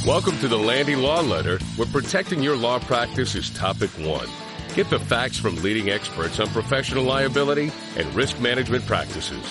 Welcome to the Landy Law Letter, where protecting your law practice is topic one. Get the facts from leading experts on professional liability and risk management practices.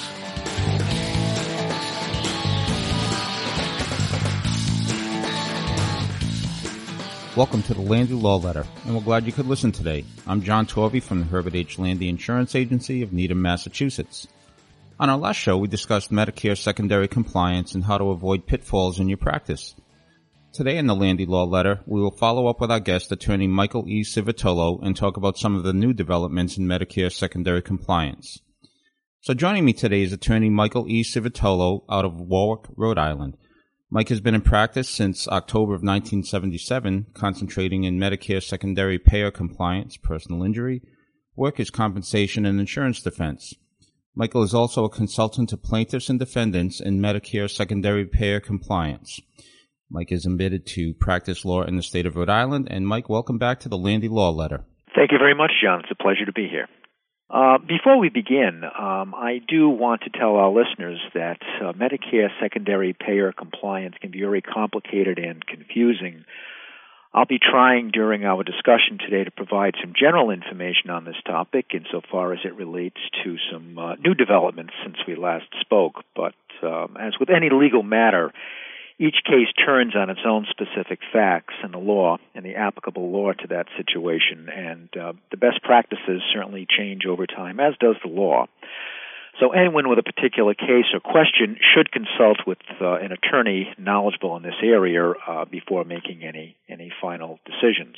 Welcome to the Landy Law Letter, and we're glad you could listen today. I'm John Torvey from the Herbert H. Landy Insurance Agency of Needham, Massachusetts. On our last show, we discussed Medicare secondary compliance and how to avoid pitfalls in your practice. Today in the Landy Law Letter, we will follow up with our guest, attorney Michael E. Civitolo, and talk about some of the new developments in Medicare secondary compliance. So joining me today is attorney Michael E. Civitolo out of Warwick, Rhode Island. Mike has been in practice since October of 1977, concentrating in Medicare secondary payer compliance, personal injury, workers' compensation, and insurance defense. Michael is also a consultant to plaintiffs and defendants in Medicare secondary payer compliance. Mike is admitted to practice law in the state of Rhode Island. And Mike, welcome back to the Landy Law Letter. Thank you very much, John. It's a pleasure to be here. Before we begin, I do want to tell our listeners that Medicare secondary payer compliance can be very complicated and confusing. I'll be trying during our discussion today to provide some general information on this topic insofar as it relates to some new developments since we last spoke. But as with any legal matter, each case turns on its own specific facts and the law and the applicable law to that situation, and the best practices certainly change over time, as does the law. So anyone with a particular case or question should consult with an attorney knowledgeable in this area before making any final decisions.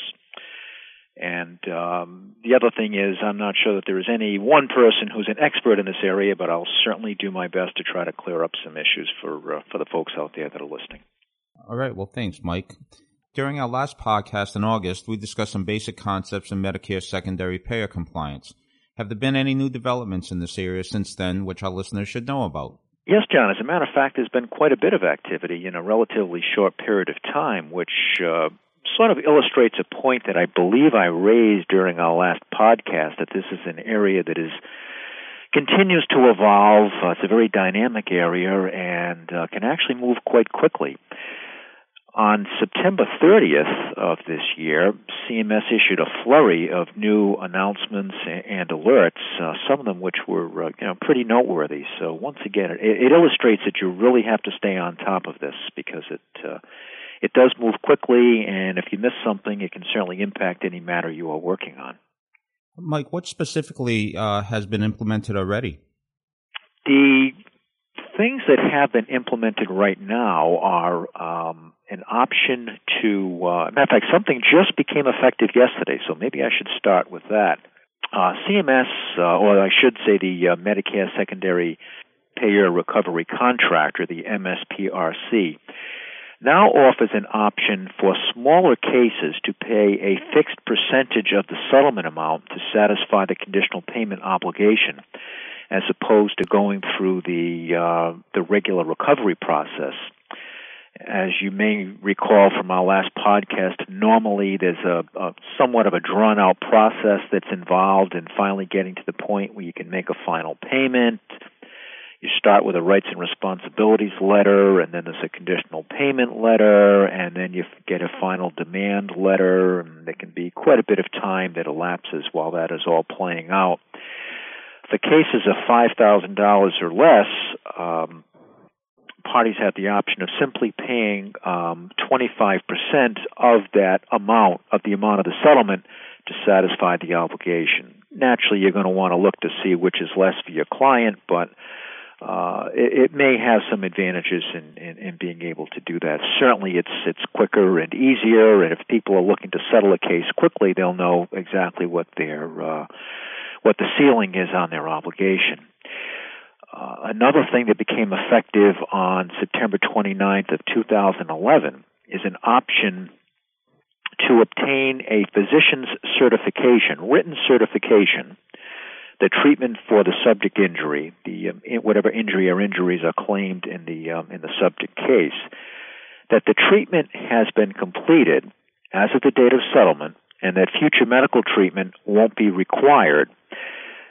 And the other thing is, I'm not sure that there is any one person who's an expert in this area, but I'll certainly do my best to try to clear up some issues for the folks out there that are listening. All right. Well, thanks, Mike. During our last podcast in August, we discussed some basic concepts in Medicare secondary payer compliance. Have there been any new developments in this area since then, which our listeners should know about? Yes, John. As a matter of fact, there's been quite a bit of activity in a relatively short period of time, which sort of illustrates a point that I believe I raised during our last podcast, that this is an area that continues to evolve. It's a very dynamic area and can actually move quite quickly. On September 30th of this year, CMS issued a flurry of new announcements and alerts, some of them which were pretty noteworthy. So once again, it illustrates that you really have to stay on top of this because it does move quickly, and if you miss something, it can certainly impact any matter you are working on. Mike, what specifically has been implemented already? The things that have been implemented right now are an option to, matter of fact, something just became effective yesterday, so maybe I should start with that. CMS, or I should say the Medicare Secondary Payer Recovery Contractor, the MSPRC, now offers an option for smaller cases to pay a fixed percentage of the settlement amount to satisfy the conditional payment obligation, as opposed to going through the regular recovery process. As you may recall from our last podcast, normally there's a somewhat of a drawn-out process that's involved in finally getting to the point where you can make a final payment. You start with a rights and responsibilities letter, and then there's a conditional payment letter, and then you get a final demand letter, and there can be quite a bit of time that elapses while that is all playing out. For cases of $5,000 or less, parties have the option of simply paying 25% of that amount, of the amount of the settlement, to satisfy the obligation. Naturally, you're going to want to look to see which is less for your client, but it may have some advantages in being able to do that. Certainly, it's quicker and easier, and if people are looking to settle a case quickly, they'll know exactly what the ceiling is on their obligation. Another thing that became effective on September 29th of 2011 is an option to obtain a physician's certification, written certification, the treatment for the subject injury, whatever injury or injuries are claimed in the subject case, that the treatment has been completed as of the date of settlement, and that future medical treatment won't be required.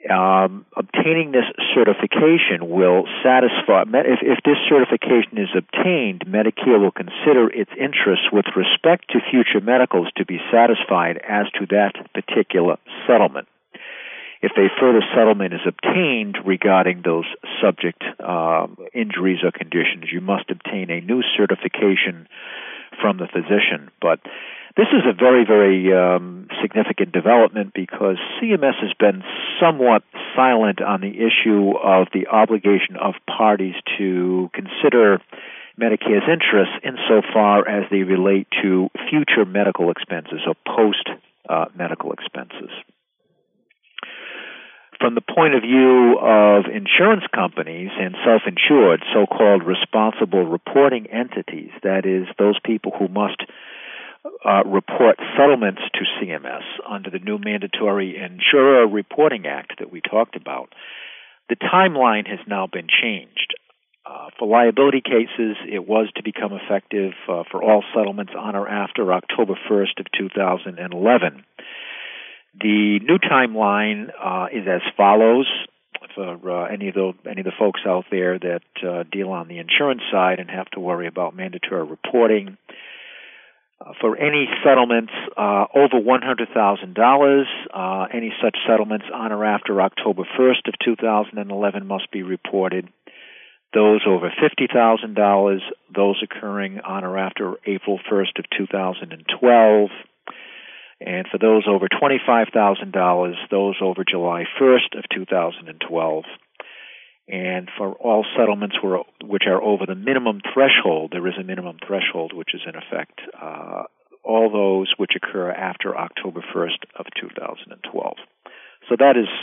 obtaining this certification will satisfy, if this certification is obtained, Medicare will consider its interests with respect to future medicals to be satisfied as to that particular settlement. If a further settlement is obtained regarding those subject injuries or conditions, you must obtain a new certification from the physician. But this is a very, very significant development because CMS has been somewhat silent on the issue of the obligation of parties to consider Medicare's interests insofar as they relate to future medical expenses or post-medical expenses. From the point of view of insurance companies and self-insured, so-called responsible reporting entities, that is, those people who must report settlements to CMS under the new Mandatory Insurer Reporting Act that we talked about, the timeline has now been changed. For liability cases, it was to become effective for all settlements on or after October 1st of 2011. The new timeline is as follows. For any of the folks out there that deal on the insurance side and have to worry about mandatory reporting, for any settlements over $100,000, any such settlements on or after October 1st of 2011 must be reported. Those over $50,000, those occurring on or after April 1st of 2012. And for those over $25,000, those over July 1st of 2012. And for all settlements which are over the minimum threshold, there is a minimum threshold which is in effect, all those which occur after October 1st of 2012. So that is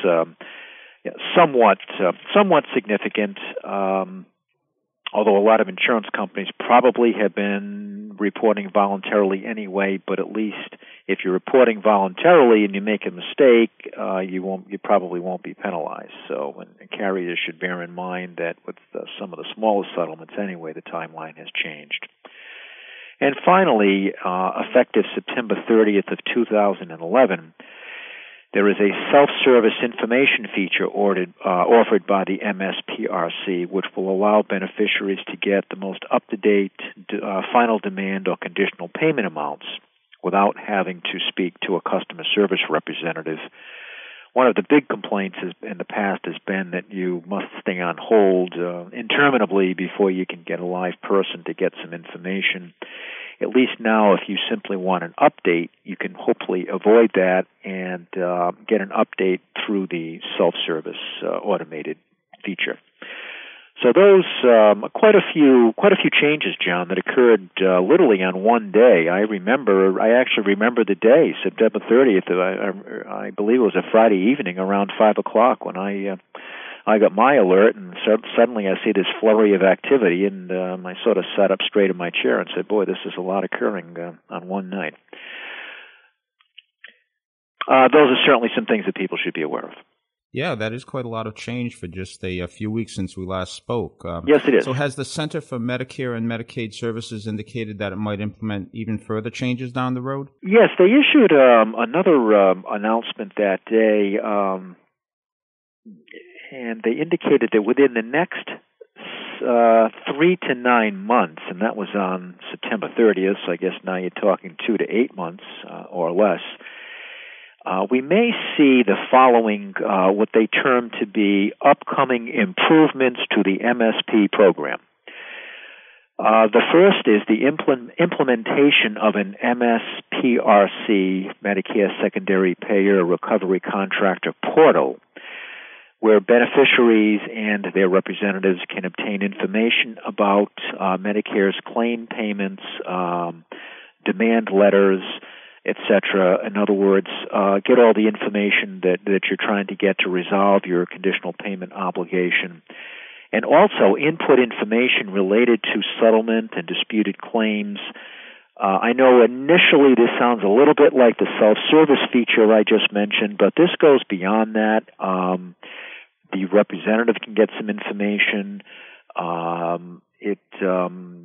somewhat significant, although a lot of insurance companies probably have been reporting voluntarily anyway, but at least if you're reporting voluntarily and you make a mistake, you probably won't be penalized. So and carriers should bear in mind that with some of the smallest settlements anyway, the timeline has changed. And finally, effective September 30th of 2011, there is a self-service information feature offered by the MSPRC, which will allow beneficiaries to get the most up-to-date final demand or conditional payment amounts without having to speak to a customer service representative. One of the big complaints in the past has been that you must stay on hold interminably before you can get a live person to get some information. At least now, if you simply want an update, you can hopefully avoid that and get an update through the self-service automated feature. So those quite a few changes, John, that occurred literally on one day. I actually remember the day, September 30th. I believe it was a Friday evening around 5:00 when I got my alert, and suddenly I see this flurry of activity, and I sort of sat up straight in my chair and said, boy, this is a lot occurring on one night. Those are certainly some things that people should be aware of. Yeah, that is quite a lot of change for just a few weeks since we last spoke. Yes, it is. So has the Center for Medicare and Medicaid Services indicated that it might implement even further changes down the road? Yes, they issued another announcement that day, and they indicated that within the next 3 to 9 months, and that was on September 30th, so I guess now you're talking 2 to 8 months or less, we may see the following, what they term to be upcoming improvements to the MSP program. The first is the implementation of an MSPRC, Medicare Secondary Payer Recovery Contractor portal, where beneficiaries and their representatives can obtain information about Medicare's claim payments, demand letters, etc. In other words, get all the information that you're trying to get to resolve your conditional payment obligation. And also input information related to settlement and disputed claims. I know initially this sounds a little bit like the self-service feature I just mentioned, but this goes beyond that. The representative can get some information.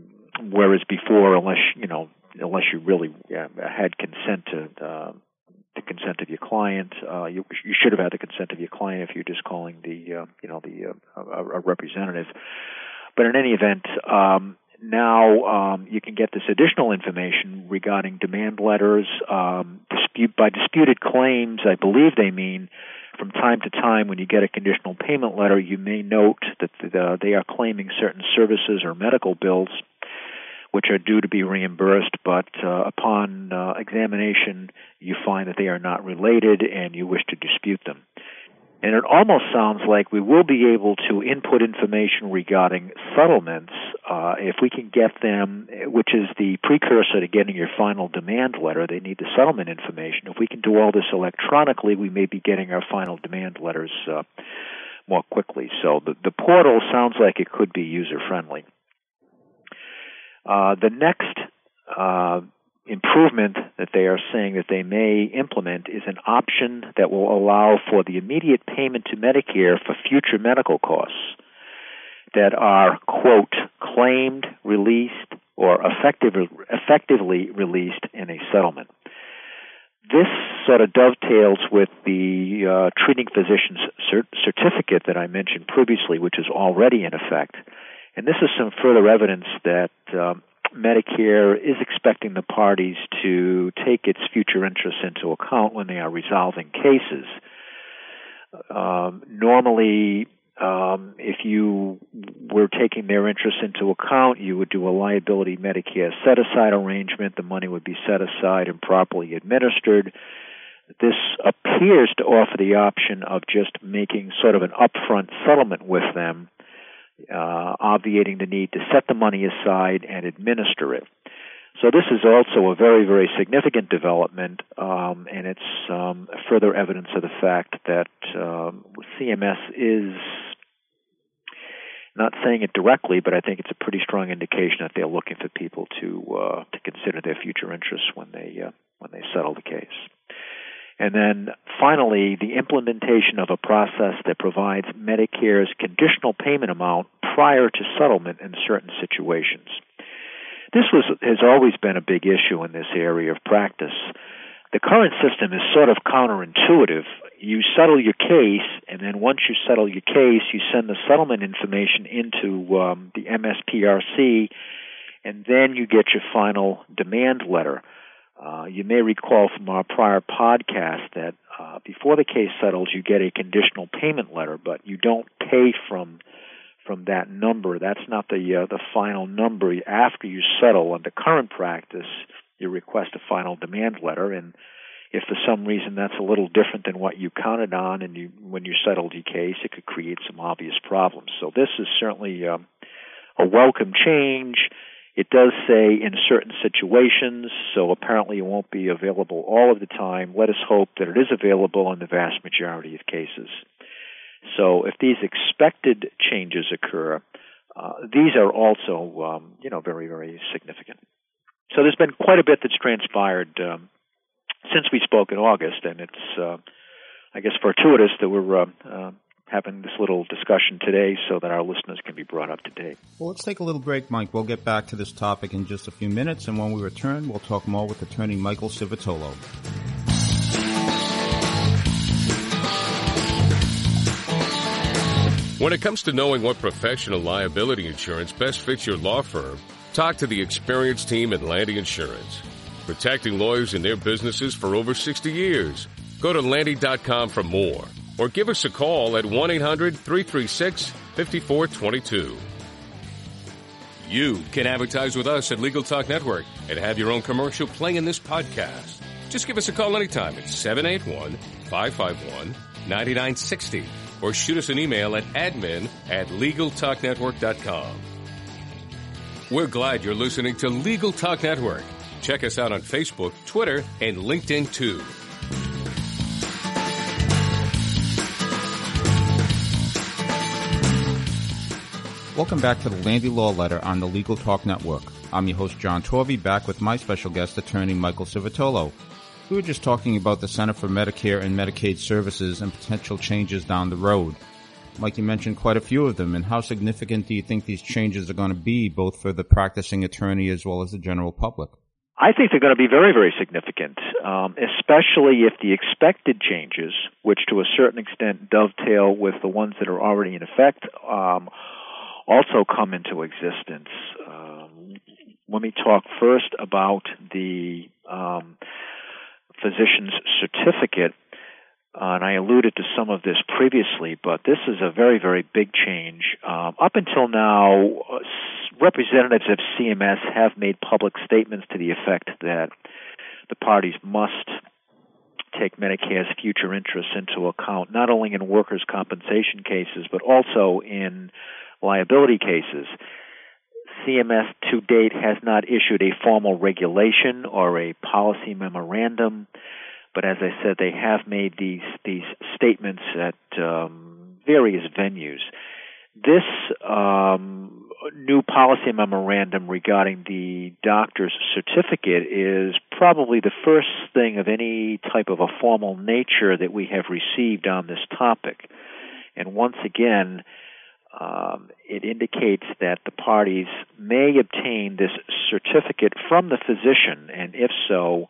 Whereas before, unless you really had consent the consent of your client. You should have had the consent of your client if you're just calling a representative. But in any event, now you can get this additional information regarding demand letters, disputed claims. I believe they mean from time to time when you get a conditional payment letter, you may note that they are claiming certain services or medical bills which are due to be reimbursed, but upon examination, you find that they are not related and you wish to dispute them. And it almost sounds like we will be able to input information regarding settlements if we can get them, which is the precursor to getting your final demand letter. They need the settlement information. If we can do all this electronically, we may be getting our final demand letters more quickly. So the portal sounds like it could be user-friendly. The next improvement that they are saying that they may implement is an option that will allow for the immediate payment to Medicare for future medical costs that are, quote, claimed, released, or effectively released in a settlement. This sort of dovetails with the treating physician's certificate that I mentioned previously, which is already in effect. And this is some further evidence that Medicare is expecting the parties to take its future interests into account when they are resolving cases. Normally, if you were taking their interests into account, you would do a liability Medicare set-aside arrangement. The money would be set aside and properly administered. This appears to offer the option of just making sort of an upfront settlement with them, obviating the need to set the money aside and administer it. So this is also a very, very significant development, and it's further evidence of the fact that CMS is not saying it directly, but I think it's a pretty strong indication that they're looking for people to consider their future interests when they settle the case. And then finally, the implementation of a process that provides Medicare's conditional payment amount prior to settlement in certain situations. This has always been a big issue in this area of practice. The current system is sort of counterintuitive. You settle your case, and then once you settle your case, you send the settlement information into the MSPRC, and then you get your final demand letter. You may recall from our prior podcast that before the case settles, you get a conditional payment letter, but you don't pay from that number. That's not the final number. After you settle, under current practice, you request a final demand letter, and if for some reason that's a little different than what you counted on, and when you settled your case, it could create some obvious problems. So this is certainly a welcome change. It does say in certain situations, so apparently it won't be available all of the time. Let us hope that it is available in the vast majority of cases. So if these expected changes occur, these are also, very, very significant. So there's been quite a bit that's transpired since we spoke in August, and it's, I guess, fortuitous that we're having this little discussion today so that our listeners can be brought up to date. Well, let's take a little break, Mike. We'll get back to this topic in just a few minutes, and when we return, we'll talk more with attorney Michael Civitolo. When it comes to knowing what professional liability insurance best fits your law firm, talk to the experienced team at Landy Insurance. Protecting lawyers and their businesses for over 60 years. Go to Landy.com for more, or give us a call at 1-800-336-5422. You can advertise with us at Legal Talk Network and have your own commercial play in this podcast. Just give us a call anytime at 781-551-9960 or shoot us an email at admin@LegalTalkNetwork.com. We're glad you're listening to Legal Talk Network. Check us out on Facebook, Twitter, and LinkedIn too. Welcome back to the Landy Law Letter on the Legal Talk Network. I'm your host, John Torvey, back with my special guest, attorney Michael Civitolo. We were just talking about the Center for Medicare and Medicaid Services and potential changes down the road. Mike, you mentioned quite a few of them, and how significant do you think these changes are going to be, both for the practicing attorney as well as the general public? I think they're going to be very, very significant, especially if the expected changes, which to a certain extent dovetail with the ones that are already in effect, also come into existence. Let me talk first about the physician's certificate. And I alluded to some of this previously, but this is a very, very big change. Up until now, representatives of CMS have made public statements to the effect that the parties must take Medicare's future interests into account, not only in workers' compensation cases, but also in liability cases. CMS to date has not issued a formal regulation or a policy memorandum, but as I said, they have made these statements at various venues. This new policy memorandum regarding the doctor's certificate is probably the first thing of any type of a formal nature that we have received on this topic. And once again, it indicates that the parties may obtain this certificate from the physician, and if so,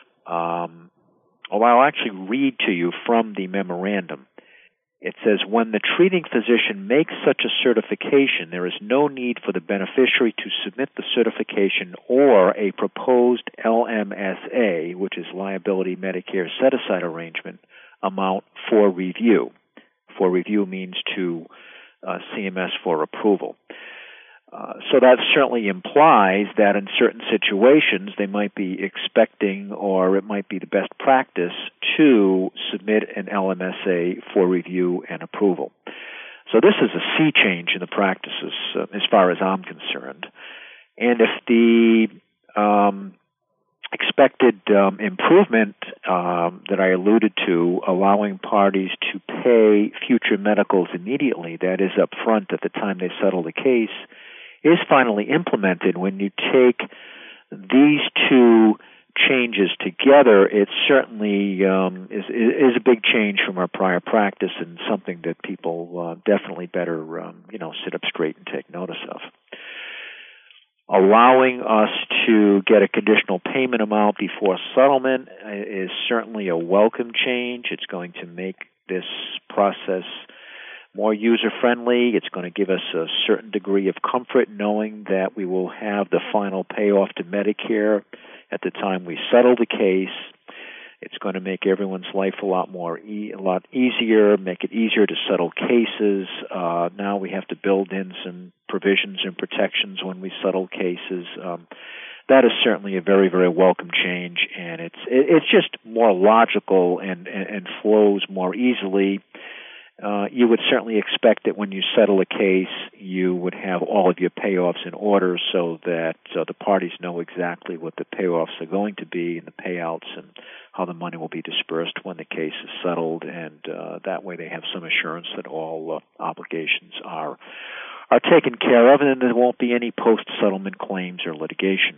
I'll actually read to you from the memorandum. It says, when the treating physician makes such a certification, there is no need for the beneficiary to submit the certification or a proposed LMSA, which is Liability Medicare Set-Aside Arrangement, amount for review. For review means to CMS for approval. So that certainly implies that in certain situations they might be expecting, or it might be the best practice, to submit an LMSA for review and approval. So this is a sea change in the practices as far as I'm concerned. And if the expected improvement that I alluded to, allowing parties to pay future medicals immediately, that is up front at the time they settle the case, is finally implemented, when you take these two changes together, it certainly is a big change from our prior practice, and something that people definitely better sit up straight and take notice of. Allowing us to get a conditional payment amount before settlement is certainly a welcome change. It's going to make this process more user-friendly. It's going to give us a certain degree of comfort knowing that we will have the final payoff to Medicare at the time we settle the case. It's going to make everyone's life a lot easier, make it easier to settle cases. Now we have to build in some provisions and protections when we settle cases. That is certainly a very, very welcome change, and it's just more logical and flows more easily. You would certainly expect that when you settle a case, you would have all of your payoffs in order so that the parties know exactly what the payoffs are going to be and the payouts and how the money will be dispersed when the case is settled, and that way they have some assurance that all obligations are taken care of, and there won't be any post-settlement claims or litigation.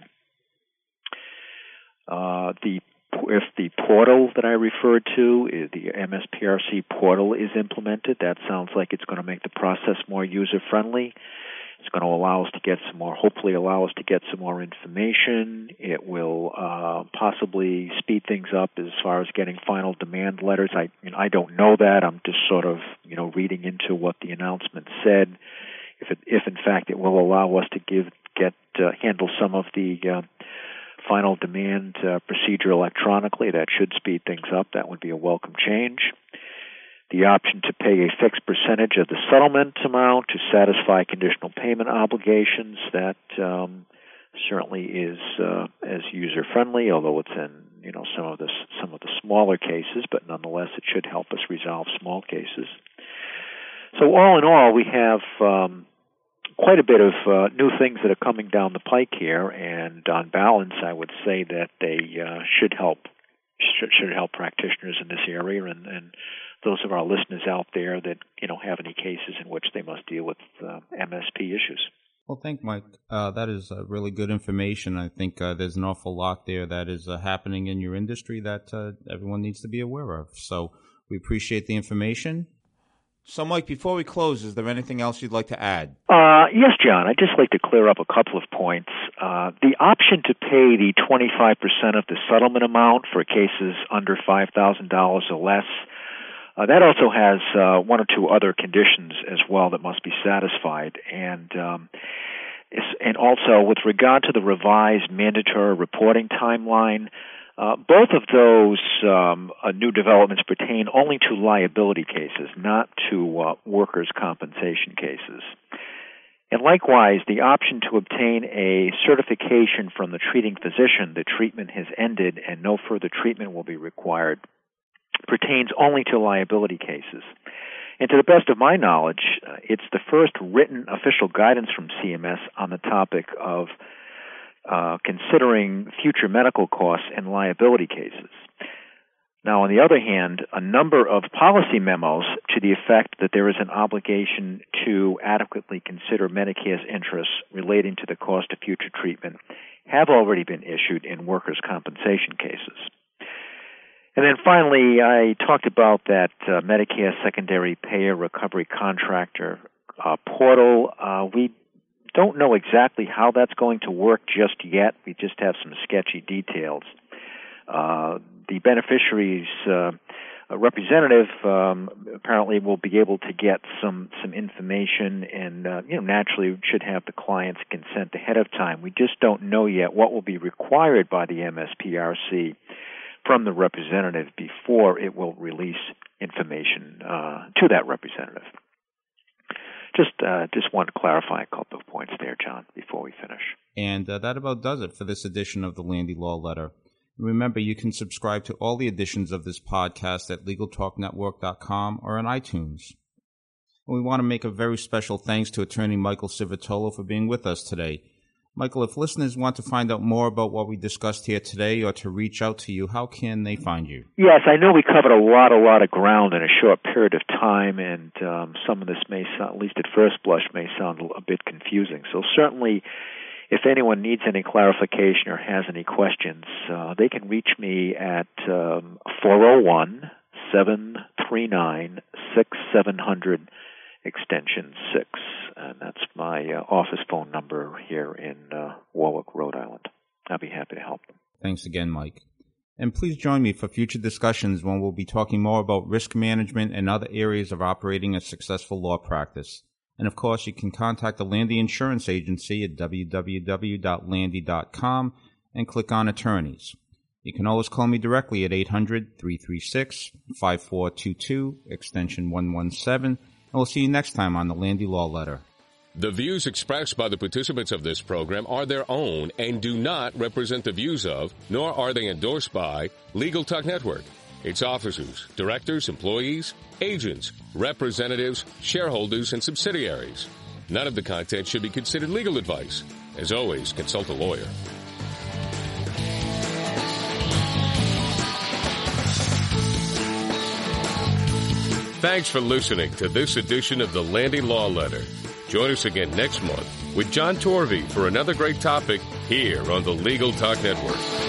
If the portal that I referred to, the MSPRC portal, is implemented, that sounds like it's going to make the process more user-friendly. It's going to hopefully allow us to get some more information. It will possibly speed things up as far as getting final demand letters. I don't know that. I'm just sort of reading into what the announcement said. If in fact it will allow us to handle some of the final demand procedure electronically, that should speed things up. That would be a welcome change. The option to pay a fixed percentage of the settlement amount to satisfy conditional payment obligations, that certainly is as user-friendly, although it's in some of the smaller cases, but nonetheless it should help us resolve small cases. So all in all, we have quite a bit of new things that are coming down the pike here, and on balance, I would say that they should help practitioners in this area, and those of our listeners out there that have any cases in which they must deal with MSP issues. Well, thank Mike. That is really good information. I think there's an awful lot there that is happening in your industry that everyone needs to be aware of. So we appreciate the information. So, Mike, before we close, is there anything else you'd like to add? Yes, John. I'd just like to clear up a couple of points. The option to pay the 25% of the settlement amount for cases under $5,000 or less, that also has one or two other conditions as well that must be satisfied. And also, with regard to the revised mandatory reporting timeline, both of those new developments pertain only to liability cases, not to workers' compensation cases. And likewise, the option to obtain a certification from the treating physician that treatment has ended and no further treatment will be required pertains only to liability cases. And to the best of my knowledge, it's the first written official guidance from CMS on the topic of considering future medical costs in liability cases. Now, on the other hand, a number of policy memos to the effect that there is an obligation to adequately consider Medicare's interests relating to the cost of future treatment have already been issued in workers' compensation cases. And then finally, I talked about that Medicare Secondary Payer Recovery Contractor portal. We don't know exactly how that's going to work just yet. We just have some sketchy details. The beneficiary's representative apparently will be able to get some information and naturally should have the client's consent ahead of time. We just don't know yet what will be required by the MSPRC from the representative before it will release information to that representative. Just want to clarify a couple of points there, John, before we finish. And that about does it for this edition of the Landy Law Letter. Remember, you can subscribe to all the editions of this podcast at LegalTalkNetwork.com or on iTunes. And we want to make a very special thanks to Attorney Michael Civitolo for being with us today. Michael, if listeners want to find out more about what we discussed here today or to reach out to you, how can they find you? Yes, I know we covered a lot of ground in a short period of time, and some of this may sound, at least at first blush, may sound a bit confusing. So certainly, if anyone needs any clarification or has any questions, they can reach me at 401-739-6700, extension 6. And that's my office phone number here in Warwick, Rhode Island. I'll be happy to help them. Thanks again, Mike. And please join me for future discussions when we'll be talking more about risk management and other areas of operating a successful law practice. And of course, you can contact the Landy Insurance Agency at www.landy.com and click on Attorneys. You can always call me directly at 800-336-5422, extension 117, and we'll see you next time on the Landy Law Letter. The views expressed by the participants of this program are their own and do not represent the views of, nor are they endorsed by, Legal Talk Network, its officers, directors, employees, agents, representatives, shareholders, and subsidiaries. None of the content should be considered legal advice. As always, consult a lawyer. Thanks for listening to this edition of the Landy Law Letter. Join us again next month with John Torvey for another great topic here on the Legal Talk Network.